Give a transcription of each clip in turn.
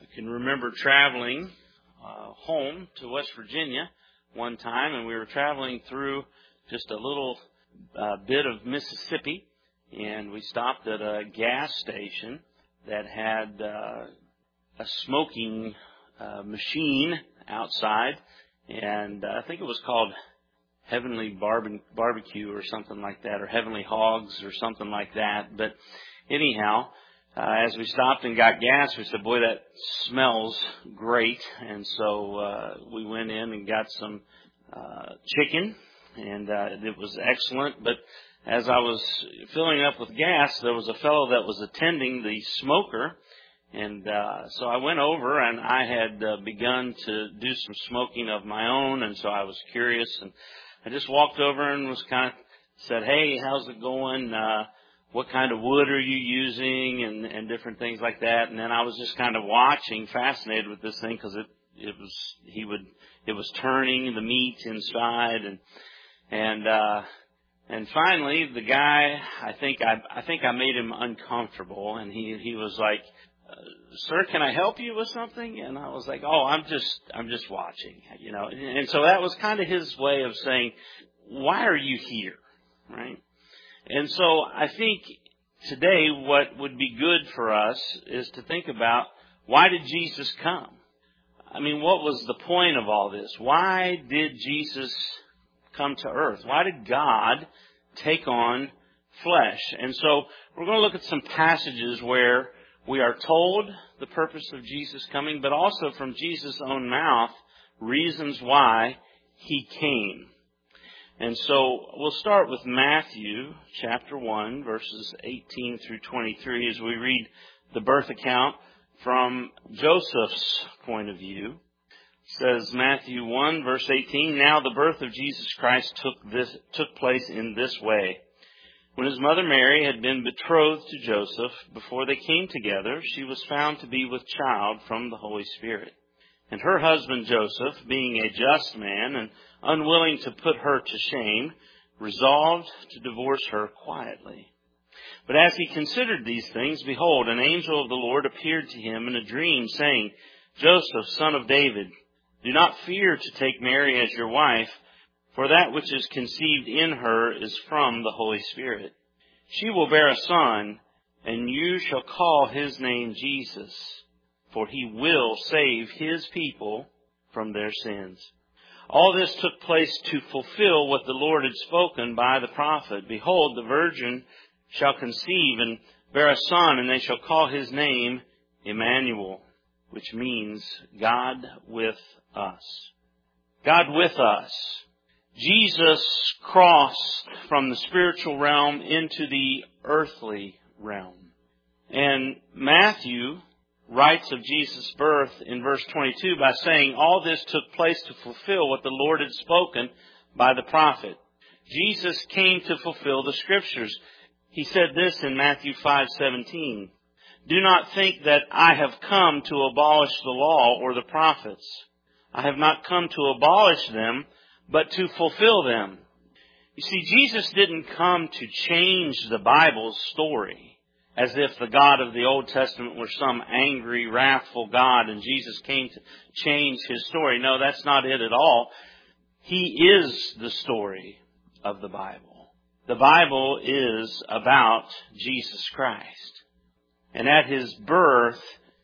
can remember traveling home to West Virginia one time, and we were traveling through just a little bit of Mississippi, and we stopped at a gas station that had a smoking machine outside, and I think it was called Heavenly Barbecue or something like that, or Heavenly Hogs or something like that. But anyhow, as we stopped and got gas, we said, boy, that smells great. And so we went in and got some chicken, and it was excellent. But as I was filling up with gas, there was a fellow that was attending the smoker. And so I went over, and I had begun to do some smoking of my own, and so I was curious. And I just walked over and was kind of said, hey, how's it going? What kind of wood are you using? And different things like that. And then I was just kind of watching, fascinated with this thing, because it was turning the meat inside. And finally, the guy, I think I made him uncomfortable, and he was like, sir, can I help you with something? And I was like, oh, I'm just watching, you know. And so that was kind of his way of saying, why are you here? Right? And so I think today what would be good for us is to think about, why did Jesus come? I mean, what was the point of all this? Why did Jesus come to earth? Why did God take on flesh? And so we're going to look at some passages where we are told the purpose of Jesus coming, but also from Jesus' own mouth, reasons why He came. And so we'll start with Matthew chapter 1, verses 18 through 23, as we read the birth account from Joseph's point of view. It says, Matthew 1, verse 18, now the birth of Jesus Christ took place in this way. When his mother Mary had been betrothed to Joseph, before they came together, she was found to be with child from the Holy Spirit. And her husband Joseph, being a just man and unwilling to put her to shame, resolved to divorce her quietly. But as he considered these things, behold, an angel of the Lord appeared to him in a dream, saying, Joseph, son of David, do not fear to take Mary as your wife, for that which is conceived in her is from the Holy Spirit. She will bear a son, and you shall call his name Jesus, for he will save his people from their sins. All this took place to fulfill what the Lord had spoken by the prophet. Behold, the virgin shall conceive and bear a son, and they shall call his name Emmanuel, which means God with us. God with us. Jesus crossed from the spiritual realm into the earthly realm. And Matthew writes of Jesus' birth in verse 22 by saying, all this took place to fulfill what the Lord had spoken by the prophet. Jesus came to fulfill the Scriptures. He said this in Matthew 5:17, do not think that I have come to abolish the law or the prophets. I have not come to abolish them, but to fulfill them. You see, Jesus didn't come to change the Bible's story as if the God of the Old Testament were some angry, wrathful God and Jesus came to change His story. No, that's not it at all. He is the story of the Bible. The Bible is about Jesus Christ. And at His birth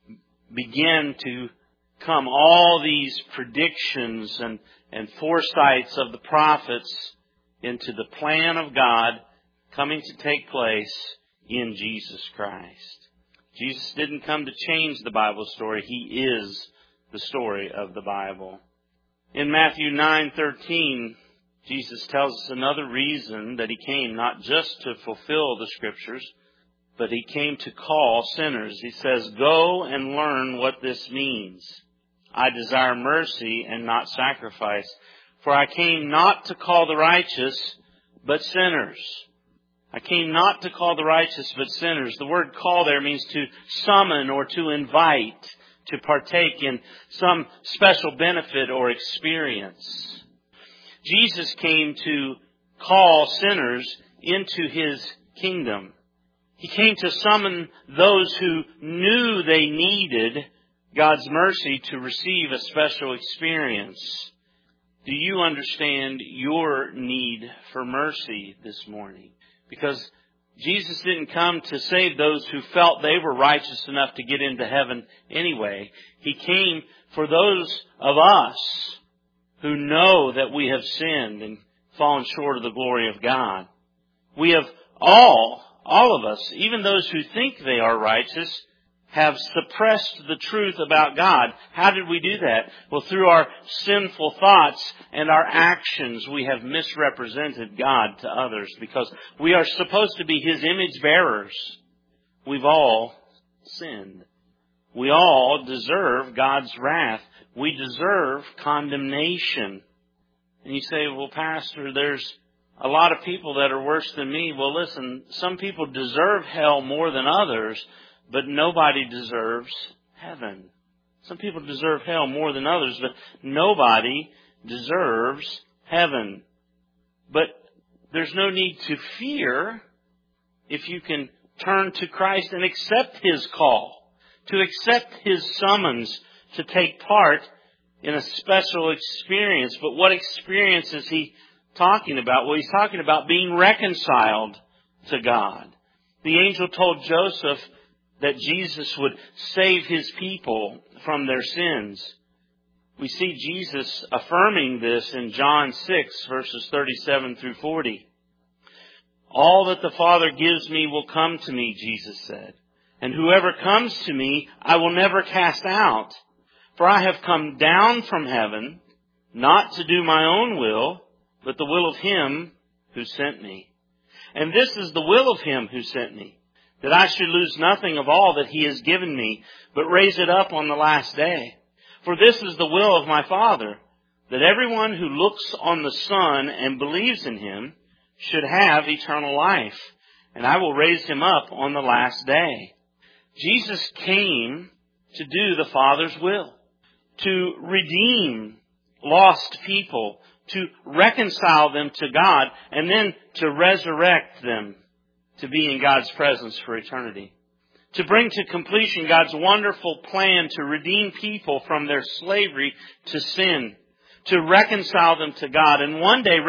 began to come all these predictions and foresights of the prophets into the plan of God coming to take place in Jesus Christ. Jesus didn't come to change the Bible story. He is the story of the Bible. In Matthew 9:13, Jesus tells us another reason that He came, not just to fulfill the Scriptures, but He came to call sinners. He says, go and learn what this means. I desire mercy and not sacrifice, for I came not to call the righteous, but sinners. I came not to call the righteous, but sinners. The word call there means to summon or to invite, to partake in some special benefit or experience. Jesus came to call sinners into His kingdom. He came to summon those who knew they needed God's mercy to receive a special experience. Do you understand your need for mercy this morning? Because Jesus didn't come to save those who felt they were righteous enough to get into heaven anyway. He came for those of us who know that we have sinned and fallen short of the glory of God. We have all of us, even those who think they are righteous, have suppressed the truth about God. How did we do that? Well, through our sinful thoughts and our actions, we have misrepresented God to others because we are supposed to be His image bearers. We've all sinned. We all deserve God's wrath. We deserve condemnation. And you say, well, Pastor, there's a lot of people that are worse than me. Well, listen, some people deserve hell more than others, but nobody deserves heaven. Some people deserve hell more than others, but nobody deserves heaven. But there's no need to fear if you can turn to Christ and accept His call, to accept His summons to take part in a special experience. But what experience is He talking about? Well, He's talking about being reconciled to God. The angel told Joseph that Jesus would save His people from their sins. We see Jesus affirming this in John 6, verses 37 through 40. All that the Father gives me will come to me, Jesus said. And whoever comes to me, I will never cast out. For I have come down from heaven, not to do my own will, but the will of Him who sent me. And this is the will of Him who sent me, that I should lose nothing of all that He has given me, but raise it up on the last day. For this is the will of my Father, that everyone who looks on the Son and believes in Him should have eternal life, and I will raise him up on the last day. Jesus came to do the Father's will, to redeem lost people, to reconcile them to God, and then to resurrect them to be in God's presence for eternity. To bring to completion God's wonderful plan to redeem people from their slavery to sin. To reconcile them to God, and one day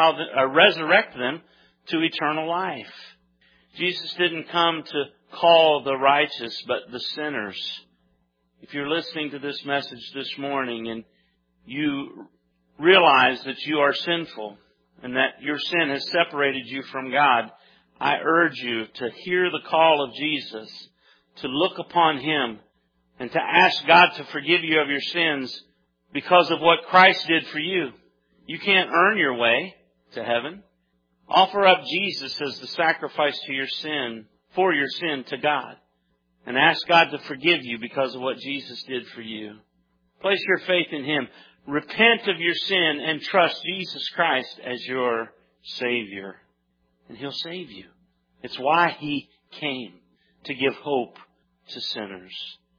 resurrect them to eternal life. Jesus didn't come to call the righteous, but the sinners. If you're listening to this message this morning and you realize that you are sinful and that your sin has separated you from God, I urge you to hear the call of Jesus, to look upon Him, and to ask God to forgive you of your sins because of what Christ did for you. You can't earn your way to heaven. Offer up Jesus as the sacrifice to your sin, for your sin to God. And ask God to forgive you because of what Jesus did for you. Place your faith in Him. Repent of your sin and trust Jesus Christ as your Savior. And He'll save you. It's why He came, to give hope to sinners.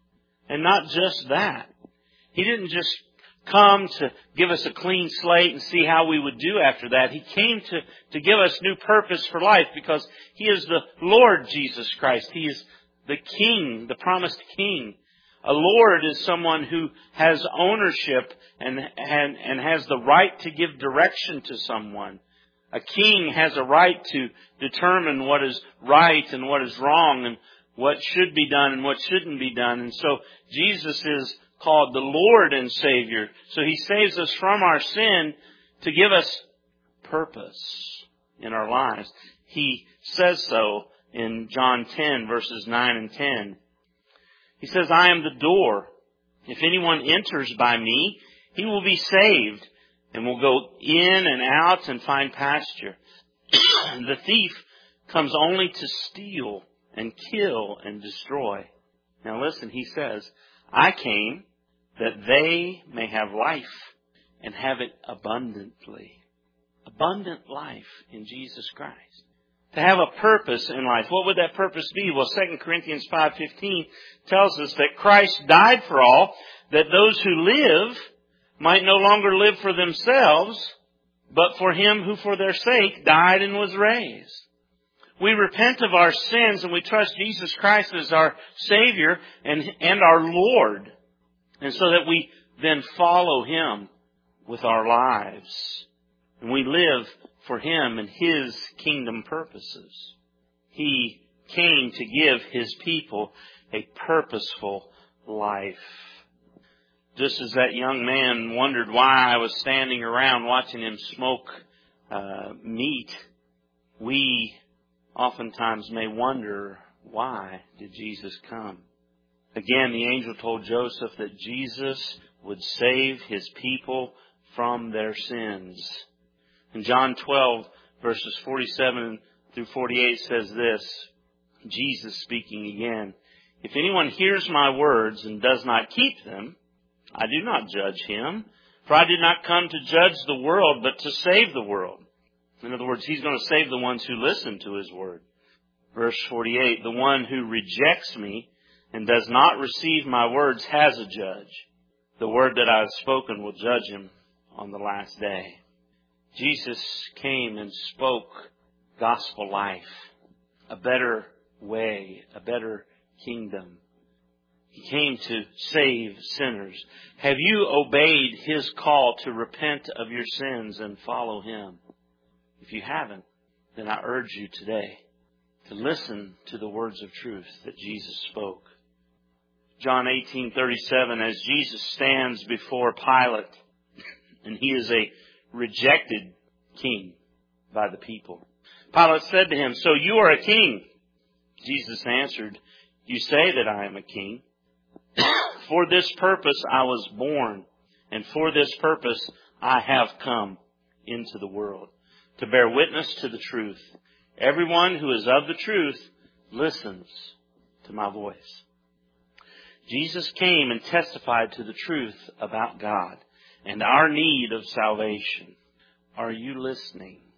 And not just that. He didn't just come to give us a clean slate and see how we would do after that. He came to give us new purpose for life because He is the Lord Jesus Christ. He is the King, the promised King. A Lord is someone who has ownership and has the right to give direction to someone. A king has a right to determine what is right and what is wrong and what should be done and what shouldn't be done. And so Jesus is called the Lord and Savior. So He saves us from our sin to give us purpose in our lives. He says so in John 10, verses 9 and 10. He says, I am the door. If anyone enters by me, he will be saved and will go in and out and find pasture. The thief comes only to steal and kill and destroy. Now listen, He says, I came that they may have life and have it abundantly. Abundant life in Jesus Christ. To have a purpose in life. What would that purpose be? Well, 2 Corinthians 5:15 tells us that Christ died for all, that those who live might no longer live for themselves, but for Him who for their sake died and was raised. We repent of our sins and we trust Jesus Christ as our Savior and our Lord. And so that we then follow Him with our lives. And we live for Him and His kingdom purposes. He came to give His people a purposeful life. Just as that young man wondered why I was standing around watching him smoke meat, we oftentimes may wonder, why did Jesus come? Again, the angel told Joseph that Jesus would save His people from their sins. In John 12, verses 47 through 48 says this, Jesus speaking again, "If anyone hears my words and does not keep them, I do not judge him, for I did not come to judge the world, but to save the world." In other words, He's going to save the ones who listen to His word. Verse 48, "The one who rejects me and does not receive my words has a judge. The word that I have spoken will judge him on the last day." Jesus came and spoke gospel life, a better way, a better kingdom. He came to save sinners. Have you obeyed His call to repent of your sins and follow Him? If you haven't, then I urge you today to listen to the words of truth that Jesus spoke. John 18:37, as Jesus stands before Pilate, and he is a rejected king by the people. Pilate said to him, "So you are a king?" Jesus answered, "You say that I am a king. For this purpose I was born, and for this purpose I have come into the world, to bear witness to the truth. Everyone who is of the truth listens to my voice." Jesus came and testified to the truth about God and our need of salvation. Are you listening?